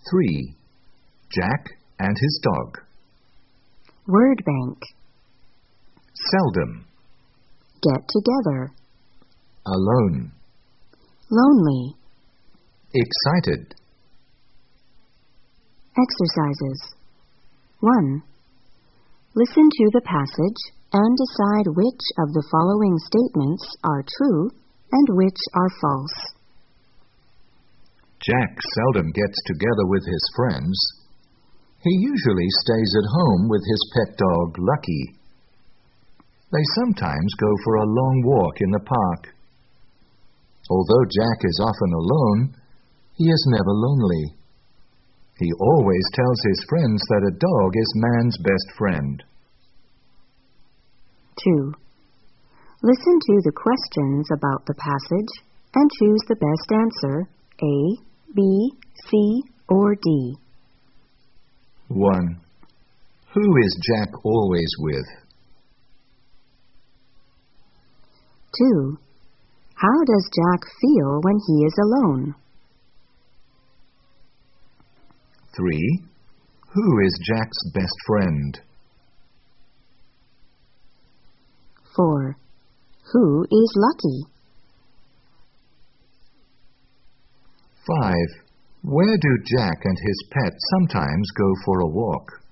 3. Jack and his dog. Word bank. Seldom. Get together. Alone. Lonely. Excited. Exercises. 1. Listen to the passage and decide which of the following statements are true and which are false. Jack seldom gets together with his friends. He usually stays at home with his pet dog, Lucky. They sometimes go for a long walk in the park. Although Jack is often alone, he is never lonely. He always tells his friends that a dog is man's best friend. 2. Listen to the questions about the passage and choose the best answer, A, B, C, or D. 1. Who is Jack always with? 2. How does Jack feel when he is alone? 3. Who is Jack's best friend? 4. Who is Lucky? 5. Where do Jack and his pet sometimes go for a walk?